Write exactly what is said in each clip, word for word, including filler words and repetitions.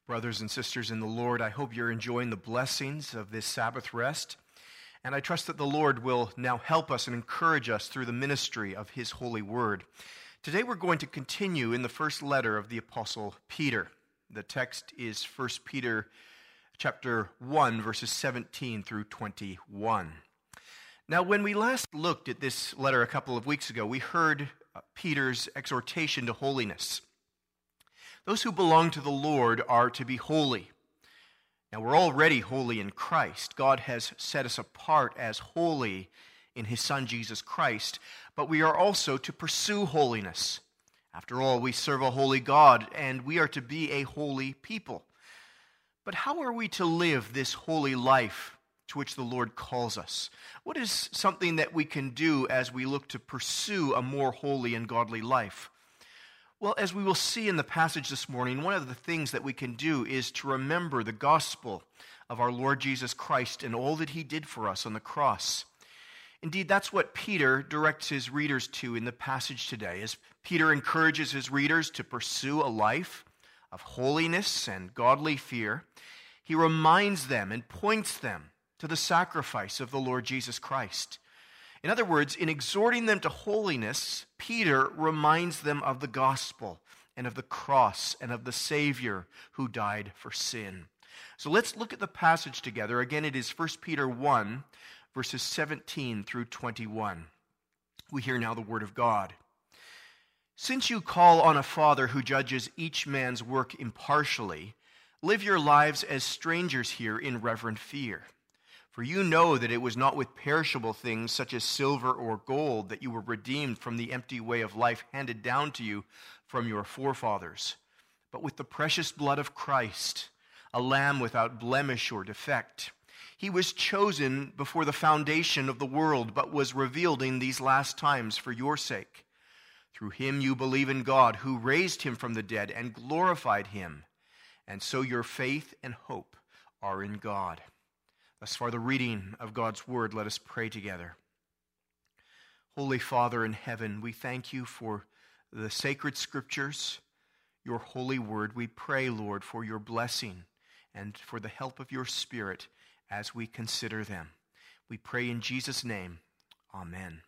Brothers and sisters in the Lord, I hope you're enjoying the blessings of this Sabbath rest, and I trust that the Lord will now help us and encourage us through the ministry of His holy word. Today we're going to continue in the first letter of the Apostle Peter. The text is First Peter chapter one, verses seventeen through twenty-one. Now, when we last looked at this letter a couple of weeks ago, we heard Peter's exhortation to holiness. Those who belong to the Lord are to be holy. Now, we're already holy in Christ. God has set us apart as holy in His Son, Jesus Christ, but we are also to pursue holiness. After all, we serve a holy God, and we are to be a holy people. But how are we to live this holy life to which the Lord calls us? What is something that we can do as we look to pursue a more holy and godly life? Well, as we will see in the passage this morning, one of the things that we can do is to remember the gospel of our Lord Jesus Christ and all that He did for us on the cross. Indeed, that's what Peter directs his readers to in the passage today, as Peter encourages his readers to pursue a life of holiness and godly fear. He reminds them and points them to the sacrifice of the Lord Jesus Christ. In other words, in exhorting them to holiness, Peter reminds them of the gospel and of the cross and of the Savior who died for sin. So let's look at the passage together. Again, it is First Peter one, verses seventeen through twenty-one. We hear now the word of God. Since you call on a Father who judges each man's work impartially, live your lives as strangers here in reverent fear. For you know that it was not with perishable things such as silver or gold that you were redeemed from the empty way of life handed down to you from your forefathers, but with the precious blood of Christ, a lamb without blemish or defect. He was chosen before the foundation of the world, but was revealed in these last times for your sake. Through Him you believe in God, who raised Him from the dead and glorified Him, and so your faith and hope are in God. Thus far the reading of God's word. Let us pray together. Holy Father in heaven, we thank you for the sacred scriptures, your holy word. We pray, Lord, for your blessing and for the help of your Spirit as we consider them. We pray in Jesus' name. Amen.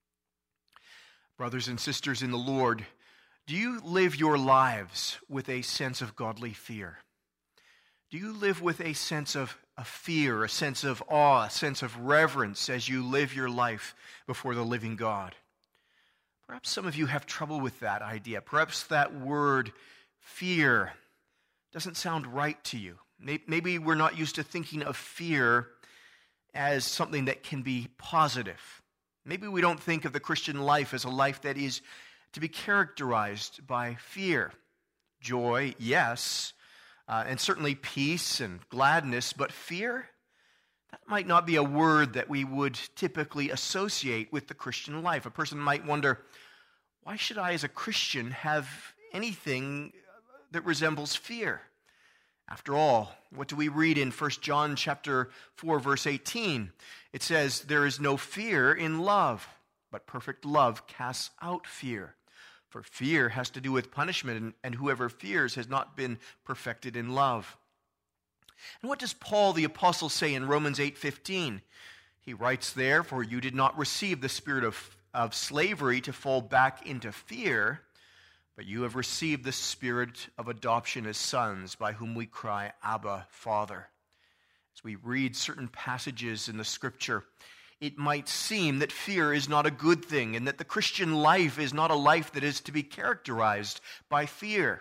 Brothers and sisters in the Lord, do you live your lives with a sense of godly fear? Do you live with a sense of a fear, a sense of awe, a sense of reverence as you live your life before the living God? Perhaps some of you have trouble with that idea. Perhaps that word, fear, doesn't sound right to you. Maybe we're not used to thinking of fear as something that can be positive. Maybe we don't think of the Christian life as a life that is to be characterized by fear. Joy, yes, Uh, and certainly peace and gladness, but fear, that might not be a word that we would typically associate with the Christian life. A person might wonder, why should I as a Christian have anything that resembles fear? After all, what do we read in First John chapter four, verse eighteen? It says, there is no fear in love, but perfect love casts out fear. For fear has to do with punishment, and whoever fears has not been perfected in love. And what does Paul the apostle say in Romans eight fifteen? He writes there, for you did not receive the spirit of, of slavery to fall back into fear, but you have received the spirit of adoption as sons, by whom we cry, Abba, Father. As we read certain passages in the Scripture, it might seem that fear is not a good thing and that the Christian life is not a life that is to be characterized by fear.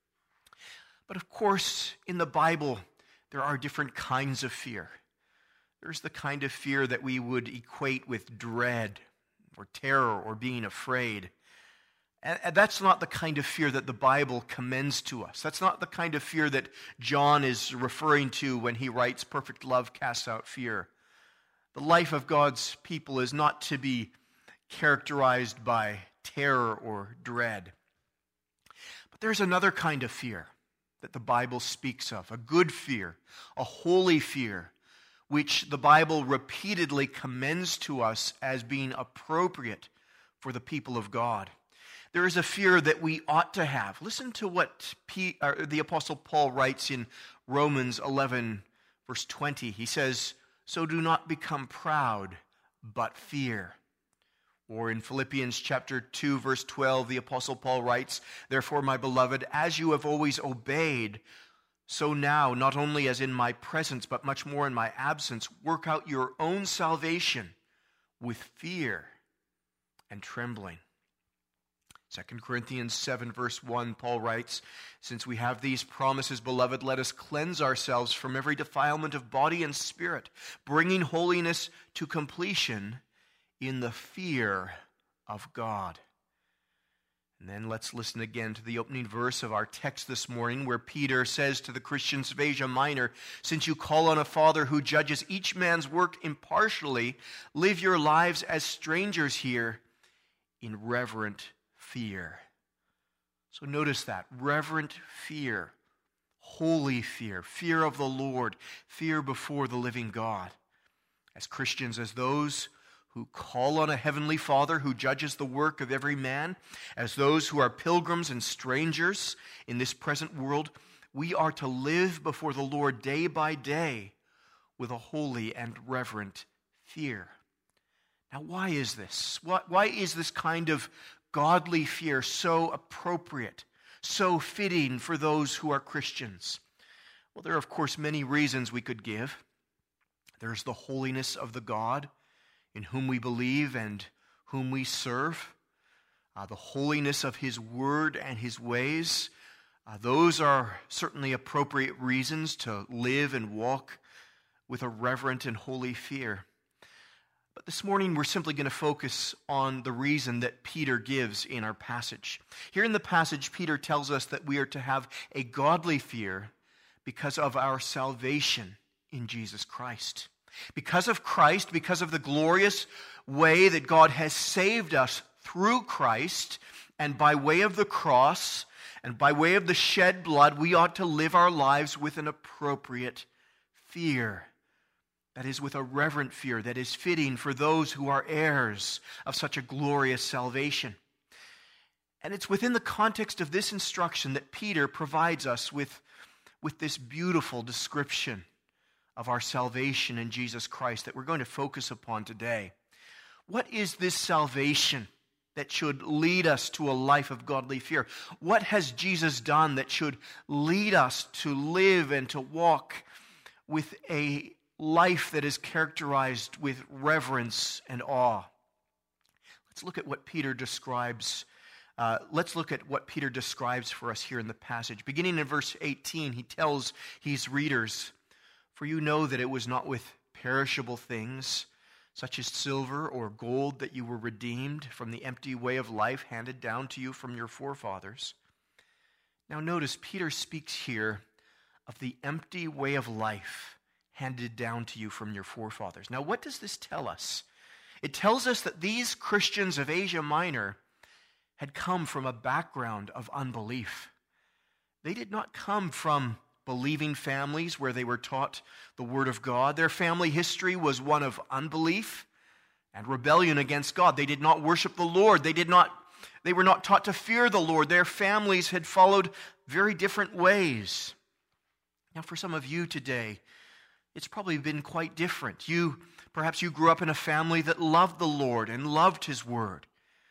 But of course, in the Bible, there are different kinds of fear. There's the kind of fear that we would equate with dread or terror or being afraid. And that's not the kind of fear that the Bible commends to us. That's not the kind of fear that John is referring to when he writes, perfect love casts out fear. The life of God's people is not to be characterized by terror or dread. But there's another kind of fear that the Bible speaks of, a good fear, a holy fear, which the Bible repeatedly commends to us as being appropriate for the people of God. There is a fear that we ought to have. Listen to what P, uh, the Apostle Paul writes in Romans eleven, verse twenty. He says, "So do not become proud, but fear." Or in Philippians chapter two, verse twelve, the Apostle Paul writes, "Therefore, my beloved, as you have always obeyed, so now, not only as in my presence, but much more in my absence, work out your own salvation with fear and trembling." Second Corinthians seven, verse one, Paul writes, "Since we have these promises, beloved, let us cleanse ourselves from every defilement of body and spirit, bringing holiness to completion in the fear of God." And then let's listen again to the opening verse of our text this morning, where Peter says to the Christians of Asia Minor, "Since you call on a Father who judges each man's work impartially, live your lives as strangers here in reverent fear." So notice that, reverent fear, holy fear, fear of the Lord, fear before the living God. As Christians, as those who call on a heavenly Father who judges the work of every man, as those who are pilgrims and strangers in this present world, we are to live before the Lord day by day with a holy and reverent fear. Now, why is this? Why is this kind of godly fear so appropriate, so fitting for those who are Christians? Well, there are, of course, many reasons we could give. There's the holiness of the God in whom we believe and whom we serve, uh, the holiness of His word and His ways. Uh, those are certainly appropriate reasons to live and walk with a reverent and holy fear. But this morning we're simply going to focus on the reason that Peter gives in our passage. Here in the passage, Peter tells us that we are to have a godly fear because of our salvation in Jesus Christ. Because of Christ, because of the glorious way that God has saved us through Christ, and by way of the cross, and by way of the shed blood, we ought to live our lives with an appropriate fear. That is, with a reverent fear that is fitting for those who are heirs of such a glorious salvation. And it's within the context of this instruction that Peter provides us with, with this beautiful description of our salvation in Jesus Christ that we're going to focus upon today. What is this salvation that should lead us to a life of godly fear? What has Jesus done that should lead us to live and to walk with a life that is characterized with reverence and awe? Let's look at what Peter describes. Uh, let's look at what Peter describes for us here in the passage. Beginning in verse eighteen, he tells his readers, "For you know that it was not with perishable things, such as silver or gold, that you were redeemed from the empty way of life handed down to you from your forefathers." Now notice, Peter speaks here of the empty way of life handed down to you from your forefathers. Now, what does this tell us? It tells us that these Christians of Asia Minor had come from a background of unbelief. They did not come from believing families where they were taught the Word of God. Their family history was one of unbelief and rebellion against God. They did not worship the Lord. They did not, they were not taught to fear the Lord. Their families had followed very different ways. Now, for some of you today, it's probably been quite different. You, perhaps you grew up in a family that loved the Lord and loved His Word.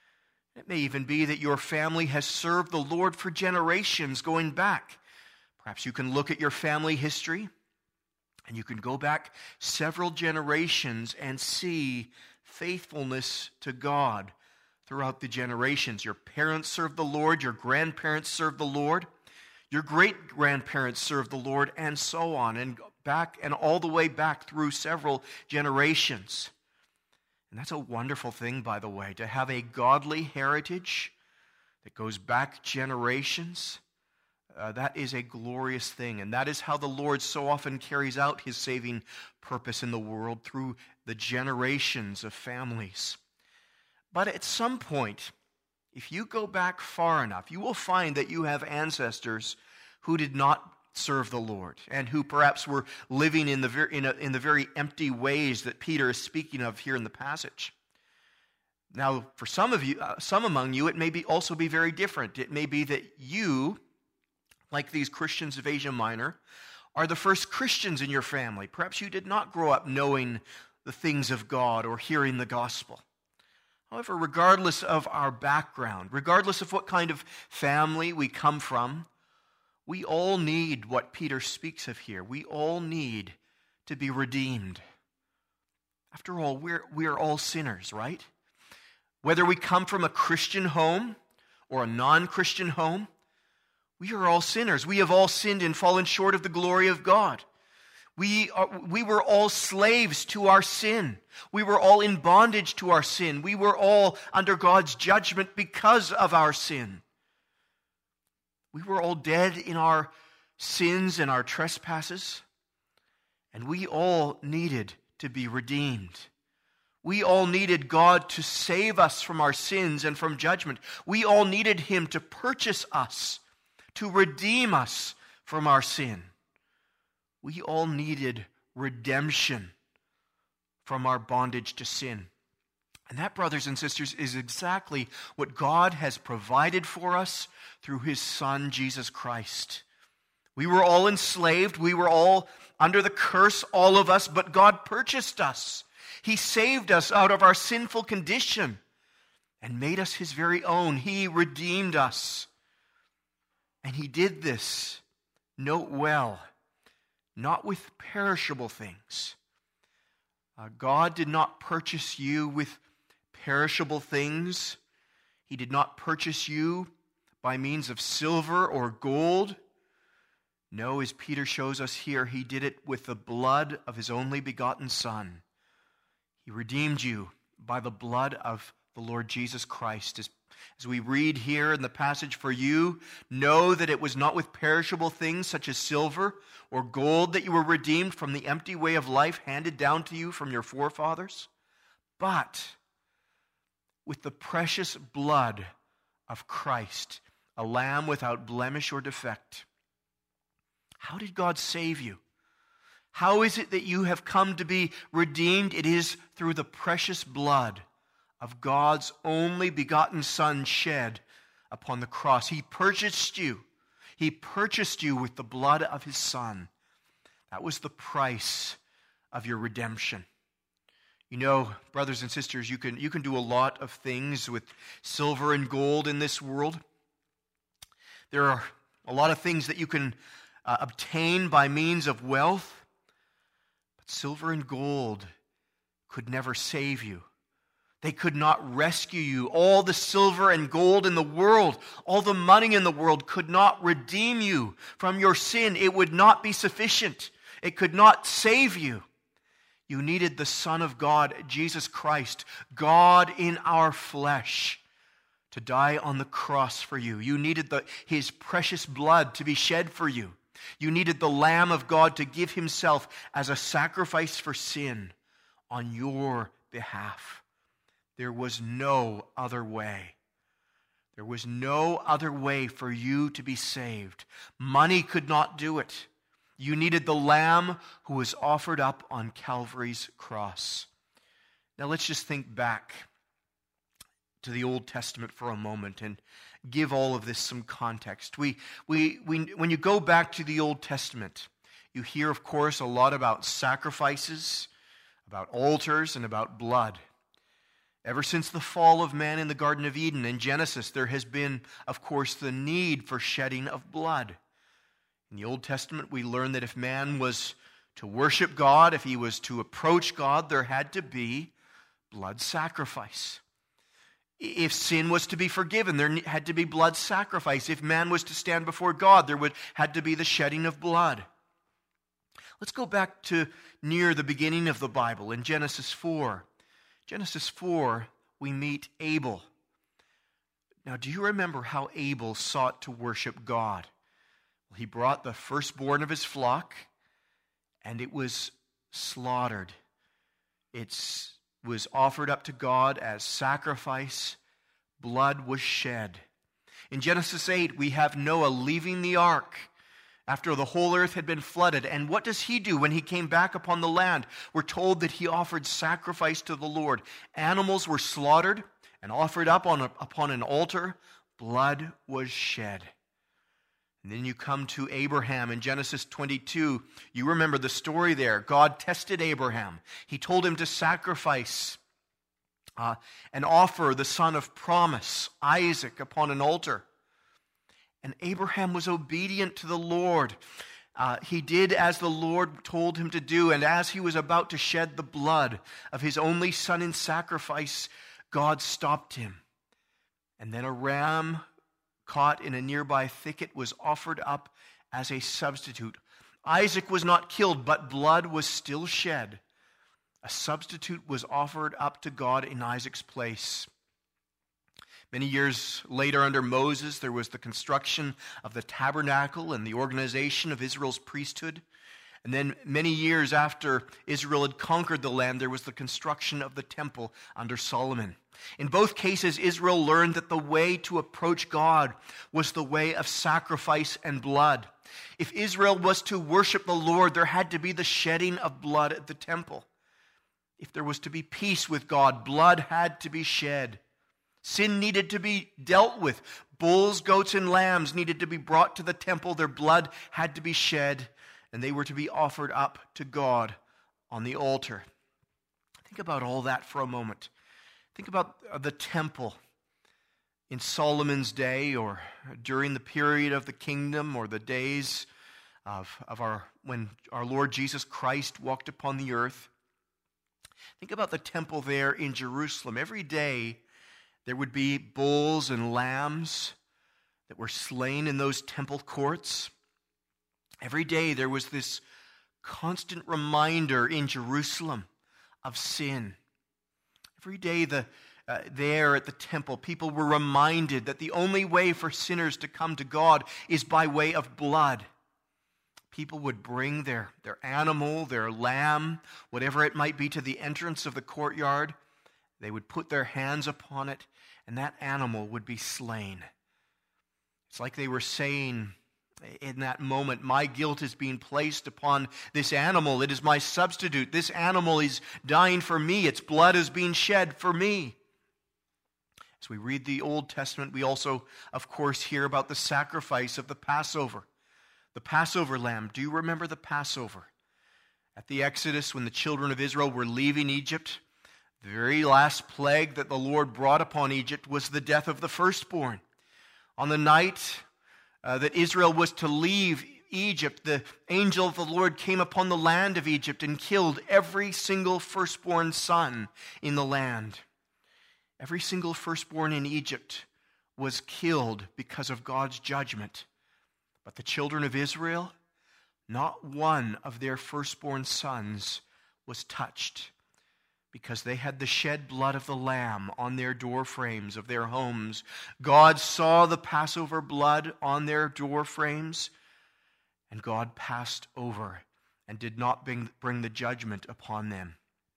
It may even be that your family has served the Lord for generations going back. Perhaps you can look at your family history and you can go back several generations and see faithfulness to God throughout the generations. Your parents served the Lord, your grandparents served the Lord, your great-grandparents served the Lord, and so on, and back and all the way back through several generations. And that's a wonderful thing, by the way, to have a godly heritage that goes back generations. Uh, that is a glorious thing, and that is how the Lord so often carries out His saving purpose in the world, through the generations of families. But at some point, if you go back far enough, you will find that you have ancestors who did not serve the Lord, and who perhaps were living in the very, in, a, in the very empty ways that Peter is speaking of here in the passage. Now, for some of you, uh, some among you, it may be also be very different. It may be that you, like these Christians of Asia Minor, are the first Christians in your family. Perhaps you did not grow up knowing the things of God or hearing the gospel. However, regardless of our background, regardless of what kind of family we come from, we all need what Peter speaks of here. We all need to be redeemed. After all, we're, we're all sinners, right? Whether we come from a Christian home or a non-Christian home, we are all sinners. We have all sinned and fallen short of the glory of God. We, are, we were all slaves to our sin. We were all in bondage to our sin. We were all under God's judgment because of our sin. We were all dead in our sins and our trespasses, and we all needed to be redeemed. We all needed God to save us from our sins and from judgment. We all needed Him to purchase us, to redeem us from our sin. We all needed redemption from our bondage to sin. And that, brothers and sisters, is exactly what God has provided for us through His Son, Jesus Christ. We were all enslaved. We were all under the curse, all of us, but God purchased us. He saved us out of our sinful condition and made us His very own. He redeemed us. And He did this, note well, not with perishable things. Uh, God did not purchase you with perishable things. He did not purchase you by means of silver or gold. No, as Peter shows us here, He did it with the blood of His only begotten Son. He redeemed you by the blood of the Lord Jesus Christ. As, as we read here in the passage, for you know that it was not with perishable things such as silver or gold that you were redeemed from the empty way of life handed down to you from your forefathers, but with the precious blood of Christ, a lamb without blemish or defect. How did God save you? How is it that you have come to be redeemed? It is through the precious blood of God's only begotten Son shed upon the cross. He purchased you. He purchased you with the blood of His Son. That was the price of your redemption. You know, brothers and sisters, you can, you can do a lot of things with silver and gold in this world. There are a lot of things that you can uh, obtain by means of wealth. But silver and gold could never save you. They could not rescue you. All the silver and gold in the world, all the money in the world could not redeem you from your sin. It would not be sufficient. It could not save you. You needed the Son of God, Jesus Christ, God in our flesh, to die on the cross for you. You needed the, His precious blood to be shed for you. You needed the Lamb of God to give Himself as a sacrifice for sin on your behalf. There was no other way. There was no other way for you to be saved. Money could not do it. You needed the Lamb who was offered up on Calvary's cross. Now let's just think back to the Old Testament for a moment and give all of this some context. We, we, we, when you go back to the Old Testament, you hear, of course, a lot about sacrifices, about altars, and about blood. Ever since the fall of man in the Garden of Eden in Genesis, there has been, of course, the need for shedding of blood. In the Old Testament, we learn that if man was to worship God, if he was to approach God, there had to be blood sacrifice. If sin was to be forgiven, there had to be blood sacrifice. If man was to stand before God, there would had to be the shedding of blood. Let's go back to near the beginning of the Bible in Genesis four. Genesis four, we meet Abel. Now, do you remember how Abel sought to worship God? Well, he brought the firstborn of his flock, and it was slaughtered. It was offered up to God as sacrifice. Blood was shed. In Genesis eight, we have Noah leaving the ark after the whole earth had been flooded. And what does he do when he came back upon the land? We're told that he offered sacrifice to the Lord. Animals were slaughtered, and offered up on a, upon an altar, blood was shed. And then you come to Abraham in Genesis twenty-two. You remember the story there. God tested Abraham. He told him to sacrifice uh, and offer the son of promise, Isaac, upon an altar. And Abraham was obedient to the Lord. Uh, he did as the Lord told him to do, and as he was about to shed the blood of his only son in sacrifice, God stopped him. And then a ram caught in a nearby thicket was offered up as a substitute. Isaac was not killed, but blood was still shed. A substitute was offered up to God in Isaac's place. Many years later, under Moses, there was the construction of the tabernacle and the organization of Israel's priesthood. And then many years after Israel had conquered the land, there was the construction of the temple under Solomon. In both cases, Israel learned that the way to approach God was the way of sacrifice and blood. If Israel was to worship the Lord, there had to be the shedding of blood at the temple. If there was to be peace with God, blood had to be shed. Sin needed to be dealt with. Bulls, goats, and lambs needed to be brought to the temple. Their blood had to be shed, and they were to be offered up to God on the altar. Think about all that for a moment. Think about the temple in Solomon's day, or during the period of the kingdom, or the days of, of our when our Lord Jesus Christ walked upon the earth. Think about the temple there in Jerusalem. Every day there would be bulls and lambs that were slain in those temple courts. Every day there was this constant reminder in Jerusalem of sin. Every day the, uh, there at the temple, people were reminded that the only way for sinners to come to God is by way of blood. People would bring their, their animal, their lamb, whatever it might be, to the entrance of the courtyard. They would put their hands upon it, and that animal would be slain. It's like they were saying in that moment, my guilt is being placed upon this animal. It is my substitute. This animal is dying for me. Its blood is being shed for me. As we read the Old Testament, we also, of course, hear about the sacrifice of the Passover. The Passover lamb. Do you remember the Passover? At the Exodus, when the children of Israel were leaving Egypt, the very last plague that the Lord brought upon Egypt was the death of the firstborn. On the night uh, that Israel was to leave Egypt, the angel of the Lord came upon the land of Egypt and killed every single firstborn son in the land. Every single firstborn in Egypt was killed because of God's judgment. But the children of Israel, not one of their firstborn sons was touched, because they had the shed blood of the Lamb on their door frames of their homes. God saw the Passover blood on their door frames, and God passed over and did not bring, bring the judgment upon them.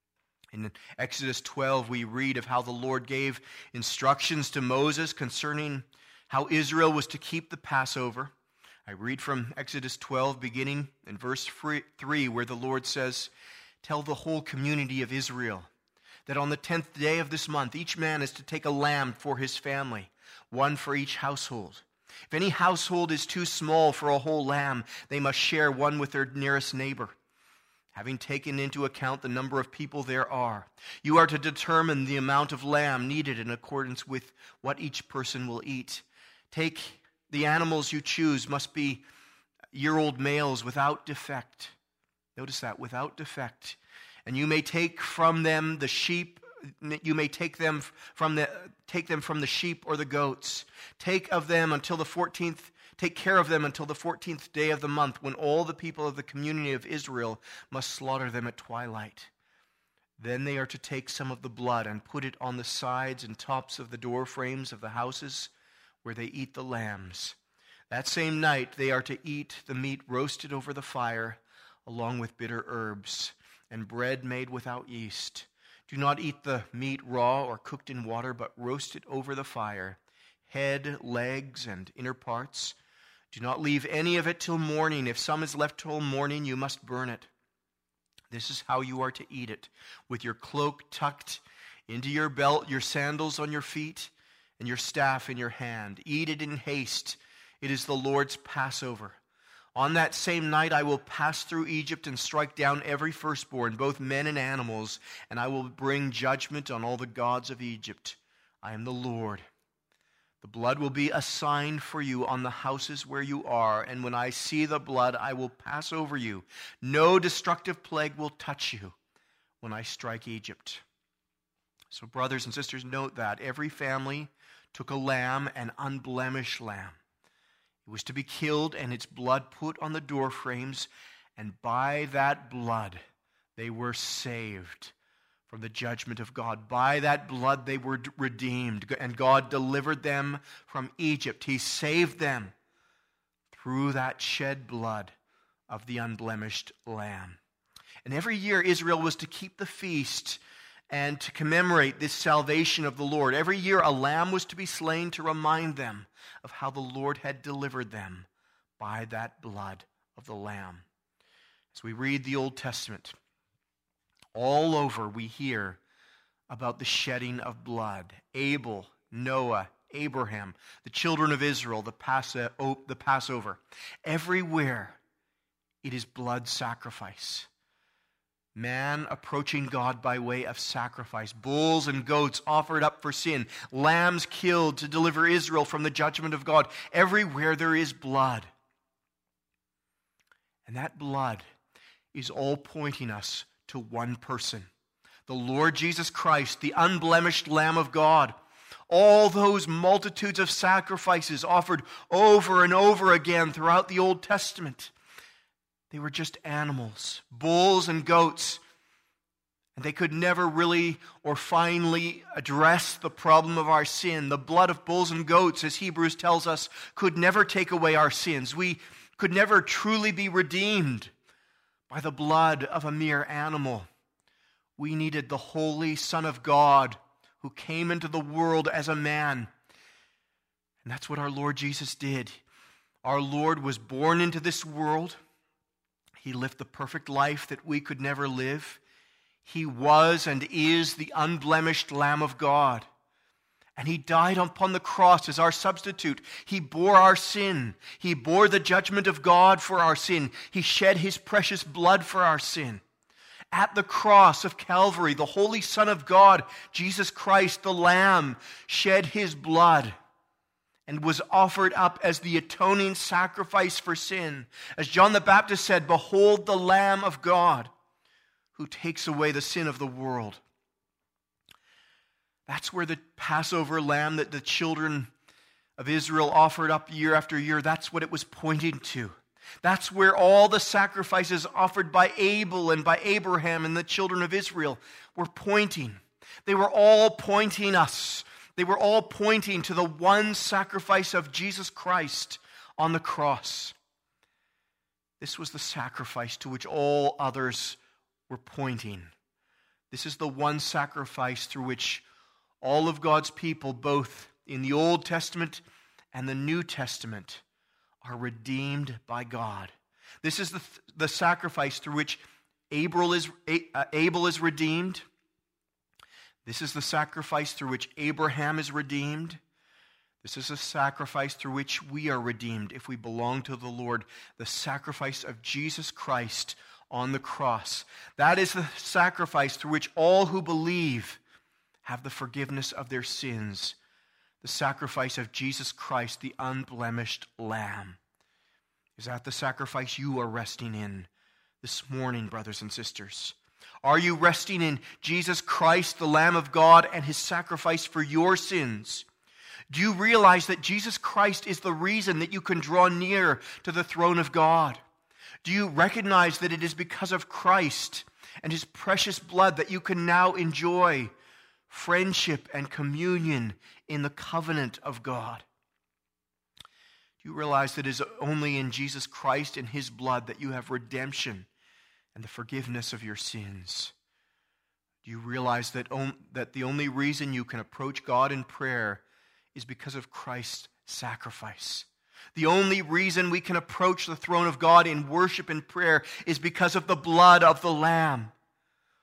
In Exodus twelve, we read of how the Lord gave instructions to Moses concerning how Israel was to keep the Passover. I read from Exodus twelve, beginning in verse three, where the Lord says, "Tell the whole community of Israel that on the tenth day of this month, each man is to take a lamb for his family, one for each household. If any household is too small for a whole lamb, they must share one with their nearest neighbor. Having taken into account the number of people there are, you are to determine the amount of lamb needed in accordance with what each person will eat. Take the animals you choose must be year-old males without defect." Notice that, without defect. "And you may take from them the sheep, you may take them from the take them from the sheep or the goats. Take of them until the fourteenth, take care of them until the fourteenth day of the month, when all the people of the community of Israel must slaughter them at twilight. Then they are to take some of the blood and put it on the sides and tops of the door frames of the houses where they eat the lambs. That same night they are to eat the meat roasted over the fire, along with bitter herbs, and bread made without yeast. Do not eat the meat raw or cooked in water, but roast it over the fire, head, legs, and inner parts. Do not leave any of it till morning. If some is left till morning, you must burn it. This is how you are to eat it, with your cloak tucked Into your belt, your sandals on your feet, and your staff in your hand. Eat it in haste. It is the Lord's Passover. On that same night I will pass through Egypt and strike down every firstborn, both men and animals, and I will bring judgment on all the gods of Egypt. I am the Lord. The blood will be a sign for you on the houses where you are, and when I see the blood, I will pass over you. No destructive plague will touch you when I strike Egypt. So brothers and sisters, note that every family took a lamb, an unblemished lamb. It was to be killed and its blood put on the door frames, and by that blood they were saved from the judgment of God. By that blood they were redeemed, and God delivered them from Egypt. He saved them through that shed blood of the unblemished lamb. And every year Israel was to keep the feast and to commemorate this salvation of the Lord. Every year a lamb was to be slain to remind them of how the Lord had delivered them by that blood of the lamb. As we read the Old Testament, all over we hear about the shedding of blood. Abel, Noah, Abraham, the children of Israel, the Passover. Everywhere it is blood sacrifice. Man approaching God by way of sacrifice. Bulls and goats offered up for sin. Lambs killed to deliver Israel from the judgment of God. Everywhere there is blood. And that blood is all pointing us to one person. The Lord Jesus Christ, the unblemished Lamb of God. All those multitudes of sacrifices offered over and over again throughout the Old Testament. They were just animals, bulls and goats. And they could never really or finally address the problem of our sin. The blood of bulls and goats, as Hebrews tells us, could never take away our sins. We could never truly be redeemed by the blood of a mere animal. We needed the Holy Son of God who came into the world as a man. And that's what our Lord Jesus did. Our Lord was born into this world. He lived the perfect life that we could never live. He was and is the unblemished Lamb of God. And He died upon the cross as our substitute. He bore our sin. He bore the judgment of God for our sin. He shed His precious blood for our sin. At the cross of Calvary, the Holy Son of God, Jesus Christ, the Lamb, shed His blood and was offered up as the atoning sacrifice for sin. As John the Baptist said, "Behold the Lamb of God who takes away the sin of the world." That's where the Passover lamb that the children of Israel offered up year after year, that's what it was pointing to. That's where all the sacrifices offered by Abel and by Abraham and the children of Israel were pointing. They were all pointing us. They were all pointing to the one sacrifice of Jesus Christ on the cross. This was the sacrifice to which all others were pointing. This is the one sacrifice through which all of God's people, both in the Old Testament and the New Testament, are redeemed by God. This is the, the sacrifice through which Abel is, Abel is redeemed. This is the sacrifice through which Abraham is redeemed. This is a sacrifice through which we are redeemed if we belong to the Lord. The sacrifice of Jesus Christ on the cross. That is the sacrifice through which all who believe have the forgiveness of their sins. The sacrifice of Jesus Christ, the unblemished Lamb. Is that the sacrifice you are resting in this morning, brothers and sisters? Are you resting in Jesus Christ, the Lamb of God, and His sacrifice for your sins? Do you realize that Jesus Christ is the reason that you can draw near to the throne of God? Do you recognize that it is because of Christ and His precious blood that you can now enjoy friendship and communion in the covenant of God? Do you realize that it is only in Jesus Christ and His blood that you have redemption and the forgiveness of your sins? Do you realize that, on, that the only reason you can approach God in prayer is because of Christ's sacrifice? The only reason we can approach the throne of God in worship and prayer is because of the blood of the Lamb.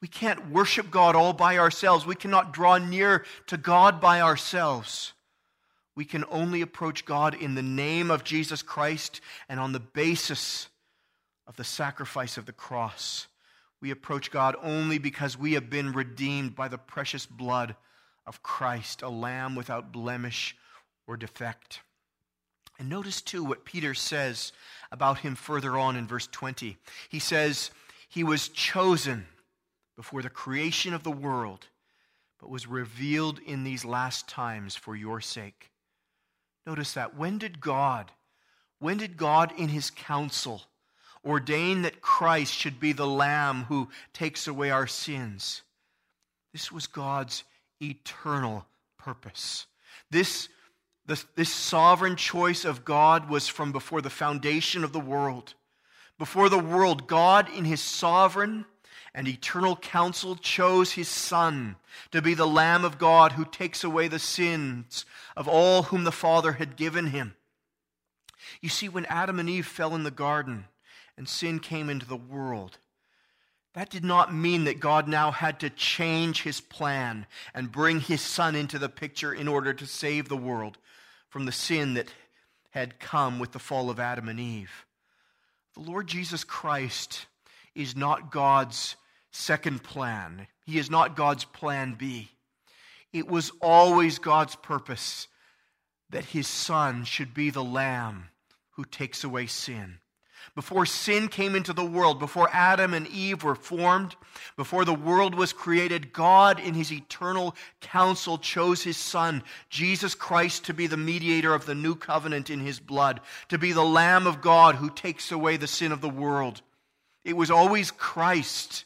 We can't worship God all by ourselves. We cannot draw near to God by ourselves. We can only approach God in the name of Jesus Christ and on the basis of the sacrifice of the cross. We approach God only because we have been redeemed by the precious blood of Christ, a lamb without blemish or defect. And notice too what Peter says about him further on in verse twenty. He says, he was chosen before the creation of the world, but was revealed in these last times for your sake. Notice that. When did God, when did God in his counsel ordain that Christ should be the Lamb who takes away our sins? This was God's eternal purpose. This, this, this sovereign choice of God was from before the foundation of the world. Before the world, God in his sovereign and eternal counsel chose his Son to be the Lamb of God who takes away the sins of all whom the Father had given him. You see, when Adam and Eve fell in the garden and sin came into the world, that did not mean that God now had to change his plan and bring his Son into the picture in order to save the world from the sin that had come with the fall of Adam and Eve. The Lord Jesus Christ is not God's second plan. He is not God's plan B. It was always God's purpose that his Son should be the Lamb who takes away sin. Before sin came into the world, before Adam and Eve were formed, before the world was created, God in his eternal counsel chose his Son, Jesus Christ, to be the mediator of the new covenant in his blood, to be the Lamb of God who takes away the sin of the world. It was always Christ.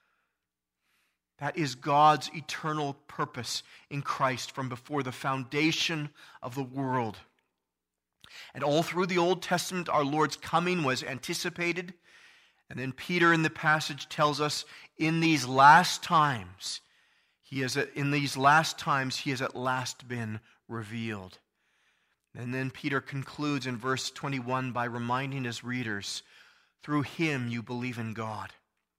That is God's eternal purpose in Christ from before the foundation of the world. And all through the Old Testament, our Lord's coming was anticipated. And then Peter in the passage tells us, in these last times, he is in these last times, he has at last been revealed. And then Peter concludes in verse twenty-one by reminding his readers, through him you believe in God.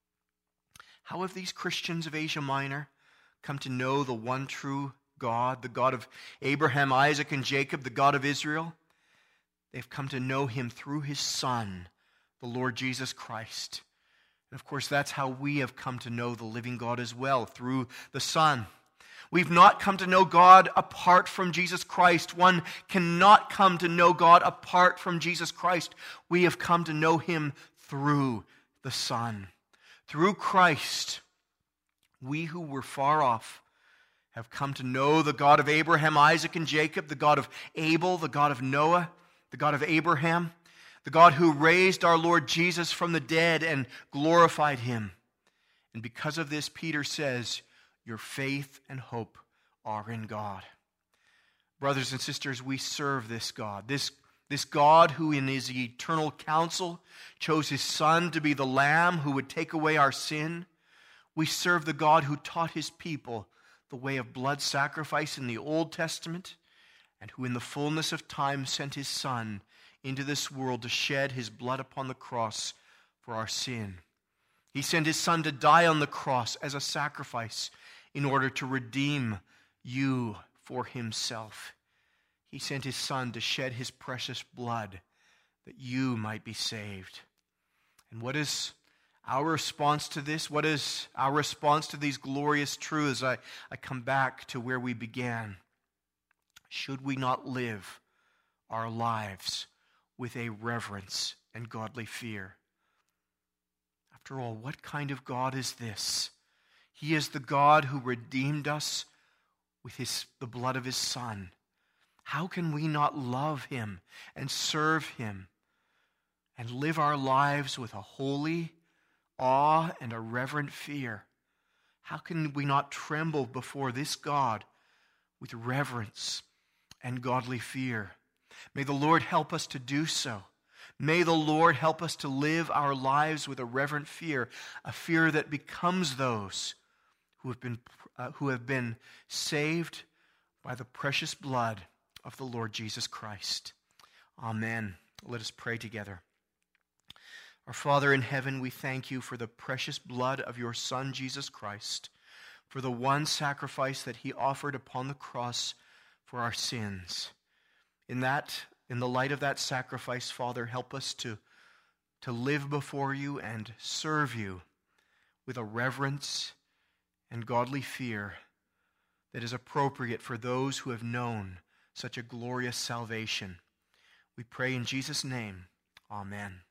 How have these Christians of Asia Minor come to know the one true God, the God of Abraham, Isaac, and Jacob, the God of Israel? They've come to know him through his Son, the Lord Jesus Christ. And of course, that's how we have come to know the living God as well, through the Son. We've not come to know God apart from Jesus Christ. One cannot come to know God apart from Jesus Christ. We have come to know him through the Son. Through Christ, we who were far off have come to know the God of Abraham, Isaac, and Jacob, the God of Abel, the God of Noah, the God of Abraham, the God who raised our Lord Jesus from the dead and glorified him. And because of this, Peter says, your faith and hope are in God. Brothers and sisters, we serve this God, this, this God who in his eternal counsel chose his Son to be the Lamb who would take away our sin. We serve the God who taught his people the way of blood sacrifice in the Old Testament, and who in the fullness of time sent his Son into this world to shed his blood upon the cross for our sin. He sent his Son to die on the cross as a sacrifice in order to redeem you for himself. He sent his Son to shed his precious blood that you might be saved. And what is our response to this? What is our response to these glorious truths? I, I come back to where we began. Should we not live our lives with a reverence and godly fear? After all, what kind of God is this? He is the God who redeemed us with his, the blood of his Son. How can we not love him and serve him and live our lives with a holy awe and a reverent fear? How can we not tremble before this God with reverence and godly fear? May the Lord help us to do so. May the Lord help us to live our lives with a reverent fear, a fear that becomes those who have been, uh, who have been saved by the precious blood of the Lord Jesus Christ. Amen. Let us pray together. Our Father in heaven, we thank you for the precious blood of your Son, Jesus Christ, for the one sacrifice that he offered upon the cross for our sins. In that, in the light of that sacrifice, Father, help us to, to live before you and serve you with a reverence and godly fear that is appropriate for those who have known such a glorious salvation. We pray in Jesus' name. Amen.